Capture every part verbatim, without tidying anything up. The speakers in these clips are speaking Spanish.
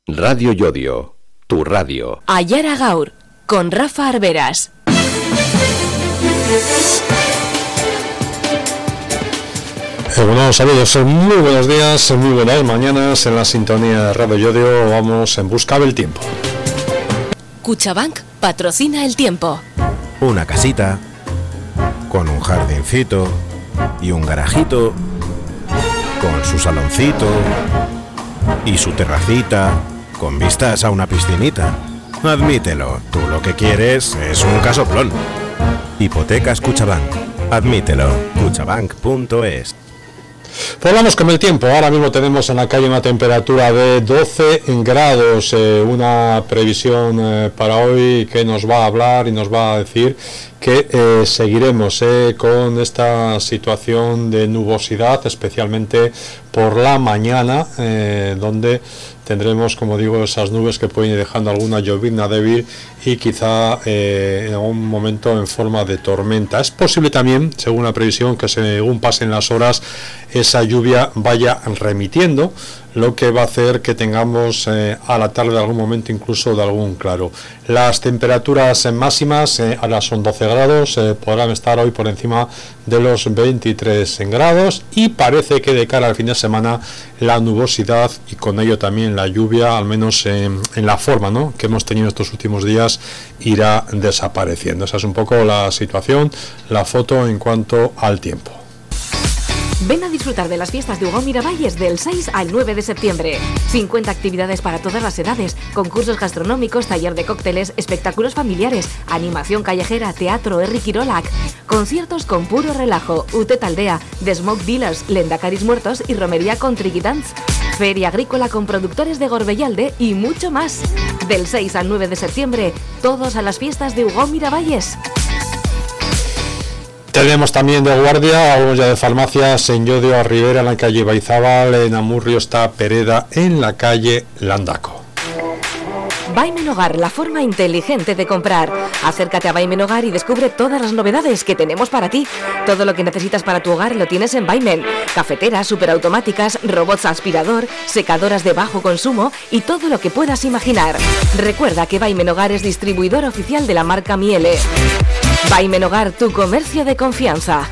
Radio Llodio, tu radio. Ayara Gaur, con Rafa Arberas. Eh, bueno, saludos, muy buenos días, muy buenas mañanas. En la sintonía de Radio Llodio vamos en busca del tiempo. Cuchabank patrocina el tiempo. Una casita con un jardincito y un garajito, con su saloncito y su terracita, con vistas a una piscinita. Admítelo, tú lo que quieres es un casoplón. Hipotecas Cuchabank. Admítelo, cuchabank punto es. Pues vamos con el tiempo. Ahora mismo tenemos en la calle una temperatura de doce grados, eh, una previsión eh, para hoy que nos va a hablar y nos va a decir que eh, seguiremos eh, con esta situación de nubosidad, especialmente por la mañana, eh, donde tendremos, como digo, esas nubes que pueden ir dejando alguna llovizna débil y quizá eh, en algún momento en forma de tormenta. Es posible también, según la previsión, que según pasen las horas esa lluvia vaya remitiendo, lo que va a hacer que tengamos eh, a la tarde algún momento incluso de algún claro. Las temperaturas máximas eh, ahora son doce grados, eh, podrán estar hoy por encima de los veintitrés grados y parece que de cara al fin de semana la nubosidad y con ello también la lluvia, al menos eh, en la forma, ¿no?, que hemos tenido estos últimos días, irá desapareciendo. Esa es un poco la situación, la foto en cuanto al tiempo. Ven a disfrutar de las fiestas de Ugao Miravalles del seis al nueve de septiembre. cincuenta actividades para todas las edades, concursos gastronómicos, taller de cócteles, espectáculos familiares, animación callejera, teatro Herri Kirolak, conciertos con puro relajo, Utet Aldea, The Smoke Dealers, Lendacaris Muertos y romería con Triqui Dance, feria agrícola con productores de Gorbellalde y mucho más. Del seis al nueve de septiembre, todos a las fiestas de Ugao Miravalles. Tenemos también de guardia, hablamos ya de farmacias en Llodio, a Rivera, en la calle Baizábal, en Amurrio está Pereda, en la calle Landaco. Baimen Hogar, la forma inteligente de comprar. Acércate a Baimen Hogar y descubre todas las novedades que tenemos para ti. Todo lo que necesitas para tu hogar lo tienes en Baimen. Cafeteras, superautomáticas, robots aspirador, secadoras de bajo consumo y todo lo que puedas imaginar. Recuerda que Baimen Hogar es distribuidor oficial de la marca Miele. Baimen Hogar, tu comercio de confianza.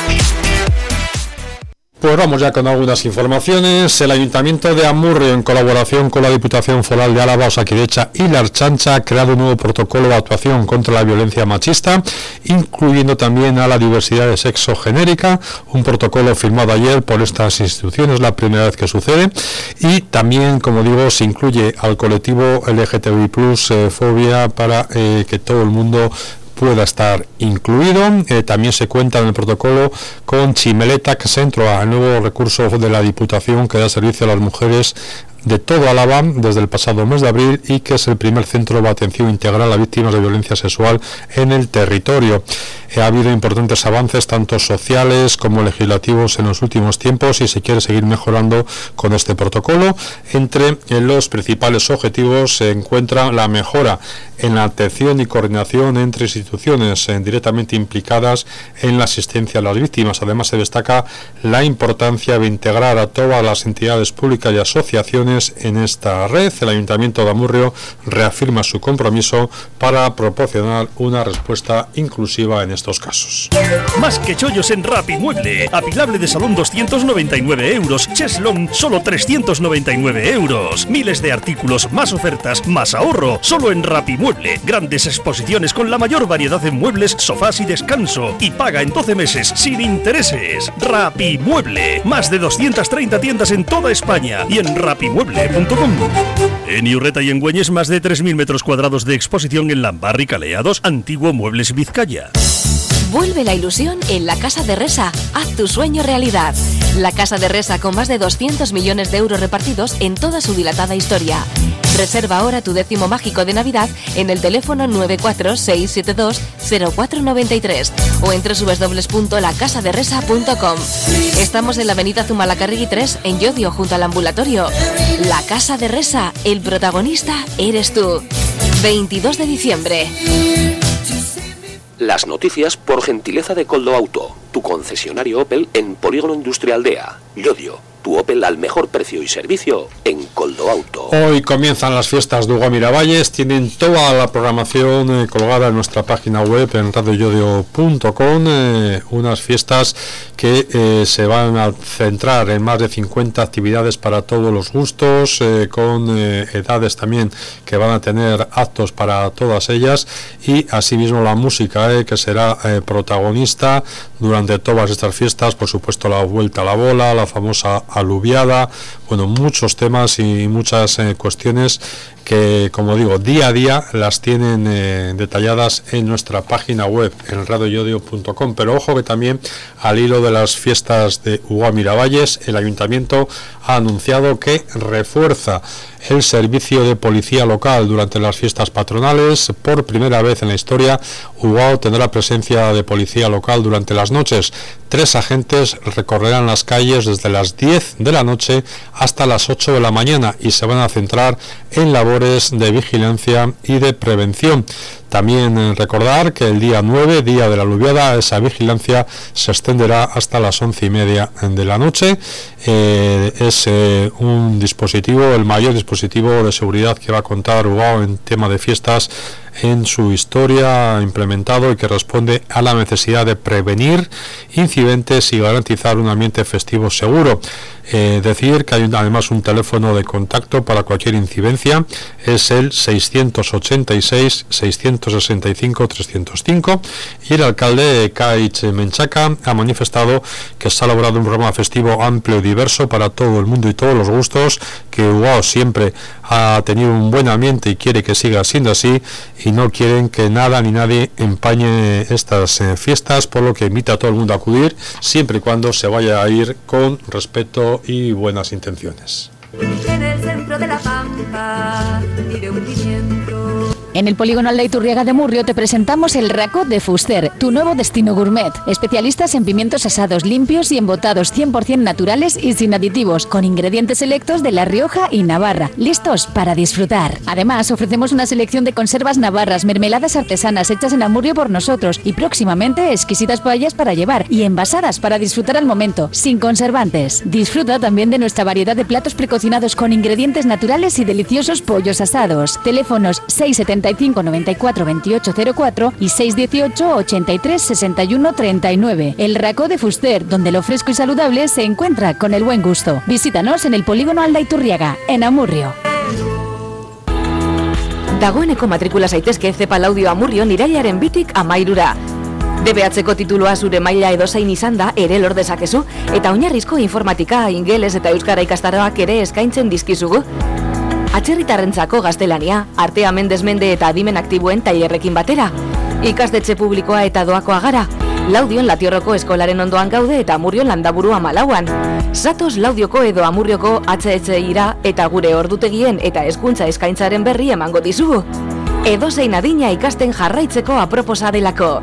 Pues vamos ya con algunas informaciones. El Ayuntamiento de Amurrio, en colaboración con la Diputación Foral de Álava, Osakidecha y la Ertzaintza, ha creado un nuevo protocolo de actuación contra la violencia machista, incluyendo también a la diversidad de sexo genérica, un protocolo firmado ayer por estas instituciones, la primera vez que sucede, y también, como digo, se incluye al colectivo L G T B I plus, eh, fobia, para eh, que todo el mundo pueda estar incluido. Eh, también se cuenta en el protocolo con Chimeletac Centro, el nuevo recurso de la Diputación que da servicio a las mujeres de todo Álava desde el pasado mes de abril y que es el primer centro de atención integral a víctimas de violencia sexual en el territorio. Eh, ha habido importantes avances tanto sociales como legislativos en los últimos tiempos y se quiere seguir mejorando con este protocolo. Entre los principales objetivos se encuentra la mejora en la atención y coordinación entre instituciones eh, directamente implicadas en la asistencia a las víctimas. Además, se destaca la importancia de integrar a todas las entidades públicas y asociaciones en esta red. El Ayuntamiento de Amurrio reafirma su compromiso para proporcionar una respuesta inclusiva en estos casos. Más que chollos en Rapimueble. Apilable de salón doscientos noventa y nueve euros. Cheslong solo trescientos noventa y nueve euros. Miles de artículos, más ofertas, más ahorro. Solo en Rapimueble. Grandes exposiciones con la mayor variedad de muebles, sofás y descanso. Y paga en doce meses sin intereses. Rapimueble. Más de doscientas treinta tiendas en toda España y en rapimueble punto com. En Iurreta y en Güeñes, más de tres mil metros cuadrados de exposición en Lambarri, Caleados, Antiguo Muebles Vizcaya. Vuelve la ilusión en la Casa de Resa. Haz tu sueño realidad. La Casa de Resa, con más de doscientos millones de euros repartidos en toda su dilatada historia. Reserva ahora tu décimo mágico de Navidad en el teléfono nueve cuatro seis siete dos cero cuatro nueve tres o en doble u doble u doble u punto la casa de resa punto com. Estamos en la avenida Zumalacárregui tres, en Llodio, junto al ambulatorio. La Casa de Resa, el protagonista eres tú. veintidós de diciembre. Las noticias por gentileza de Coldo Auto, tu concesionario Opel en Polígono Industrial Dea, Llodio. Tu Opel al mejor precio y servicio en Coldo Auto. Hoy comienzan las fiestas de Ugao Miravalles. Tienen toda la programación eh, colgada en nuestra página web en radio yodio punto com. Eh, unas fiestas que eh, se van a centrar en más de cincuenta actividades para todos los gustos, eh, con eh, edades también que van a tener actos para todas ellas, y asimismo la música eh, que será eh, protagonista durante todas estas fiestas. Por supuesto, la vuelta a la bola, la famosa aluviada, bueno, muchos temas y muchas eh, cuestiones que, como digo, día a día las tienen eh, detalladas en nuestra página web en radio yodio punto com. Pero ojo que también, al hilo de las fiestas de Ugao Miravalles, el ayuntamiento ha anunciado que refuerza el servicio de policía local durante las fiestas patronales. Por primera vez en la historia, Ugao tendrá presencia de policía local durante las noches. Tres agentes recorrerán las calles desde las diez de la noche hasta las ocho de la mañana y se van a centrar en labores de vigilancia y de prevención. También recordar que el día nueve, día de la aluviada, esa vigilancia se extenderá hasta las once y media de la noche. Eh, es eh, un dispositivo, el mayor dispositivo de seguridad que va a contar Ugao en tema de fiestas en su historia implementado, y que responde a la necesidad de prevenir incidentes y garantizar un ambiente festivo seguro. Eh, decir que hay además un teléfono de contacto para cualquier incidencia, es el seiscientos ochenta y seis, seiscientos sesenta y cinco, trescientos cinco, y el alcalde Kaich Menchaca ha manifestado que se ha logrado un programa festivo amplio y diverso para todo el mundo y todos los gustos, que Ugao siempre ha tenido un buen ambiente y quiere que siga siendo así, y no quieren que nada ni nadie empañe estas eh, fiestas, por lo que invita a todo el mundo a acudir, siempre y cuando se vaya a ir con respeto y buenas intenciones. En el centro de la pampa y de un pimiento. En el polígono Aldaiturriaga de Murrio te presentamos el Racó de Fuster, tu nuevo destino gourmet. Especialistas en pimientos asados limpios y embotados cien por ciento naturales y sin aditivos, con ingredientes selectos de La Rioja y Navarra, listos para disfrutar. Además, ofrecemos una selección de conservas navarras, mermeladas artesanas hechas en Amurrio por nosotros, y próximamente exquisitas paellas para llevar y envasadas para disfrutar al momento, sin conservantes. Disfruta también de nuestra variedad de platos precocinados con ingredientes naturales y deliciosos pollos asados. Teléfonos seis setenta y cinco, noventa y cuatro, veintiocho cero cuatro y seis dieciocho, ochenta y tres, sesenta y uno, treinta y nueve. El Racó de Fuster, donde lo fresco y saludable se encuentra con el buen gusto. Visítanos en el polígono Aldaiturriaga, en Amurrio. Dagoeneko matrikula zaitezke Zepa Laudio Amurrion irailaren bitik amairura. D B H-ko titulua zure maila edozein izan da ere lor dezakezu, eta oinarrizko informatika, ingeles eta euskara ikastaroak ere eskaintzen dizkizugu. Atzerritarrentzako gaztelania, artea mendez-mende eta adimen aktiboen tailerrekin batera. Ikastetxe publikoa eta doakoa gara. Laudion Latiorroko eskolaren ondoan gaude eta Amurrion Landaburu Amalauan. Zatoz Laudioko edo Amurrioko H H ira eta gure ordutegien eta hezkuntza eskaintzaren berri emango dizugu. Edozein adina ikasten jarraitzeko aproposa delako.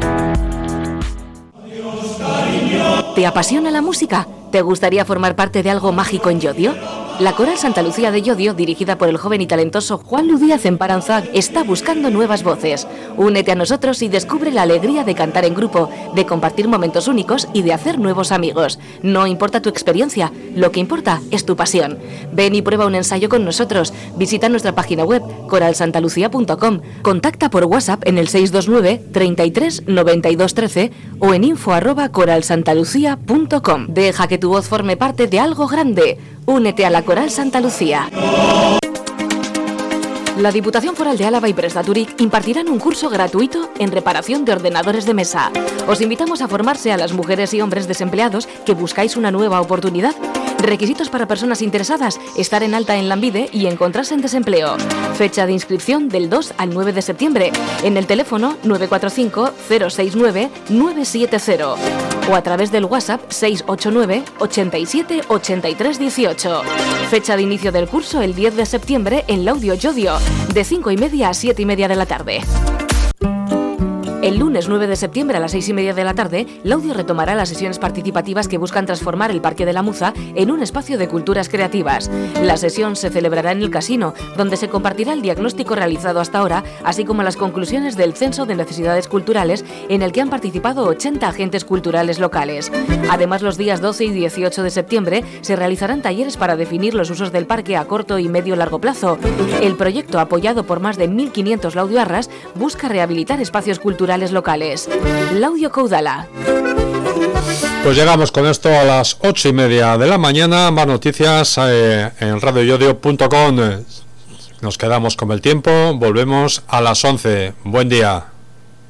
¿Te apasiona la música? ¿Te gustaría formar parte de algo mágico en Llodio? La Coral Santa Lucía de Llodio, dirigida por el joven y talentoso Juan Lu Díaz Emparanza, está buscando nuevas voces. Únete a nosotros y descubre la alegría de cantar en grupo, de compartir momentos únicos y de hacer nuevos amigos. No importa tu experiencia, lo que importa es tu pasión. Ven y prueba un ensayo con nosotros. Visita nuestra página web coral santa lucía punto com. Contacta por WhatsApp en el seis dos nueve, treinta y tres, noventa y dos, trece o en info arroba coral santa lucía punto com. Deja que tu voz forme parte de algo grande. Únete a la Coral Santa Lucía. La Diputación Foral de Álava y Prestaturic impartirán un curso gratuito en reparación de ordenadores de mesa. Os invitamos a formarse a las mujeres y hombres desempleados que buscáis una nueva oportunidad. Requisitos para personas interesadas: estar en alta en Lanbide y encontrarse en desempleo. Fecha de inscripción del dos al nueve de septiembre en el teléfono nueve cuatro cinco, cero seis nueve, nueve siete cero o a través del WhatsApp seis ocho nueve, ochenta y siete, ochenta y tres dieciocho. Fecha de inicio del curso el diez de septiembre en Laudio Llodio, de cinco y media a siete y media de la tarde. El lunes nueve de septiembre a las seis y media de la tarde, Laudio retomará las sesiones participativas que buscan transformar el Parque de la Muza en un espacio de culturas creativas. La sesión se celebrará en el casino, donde se compartirá el diagnóstico realizado hasta ahora, así como las conclusiones del Censo de Necesidades Culturales, en el que han participado ochenta agentes culturales locales. Además, los días doce y dieciocho de septiembre se realizarán talleres para definir los usos del parque a corto y medio largo plazo. El proyecto, apoyado por más de mil quinientos laudioarras, busca rehabilitar espacios culturales locales. Laudio Caudala. Pues llegamos con esto a las ocho y media de la mañana. Más noticias eh, en radio yodio punto com. Nos quedamos con el tiempo. Volvemos a las once. Buen día.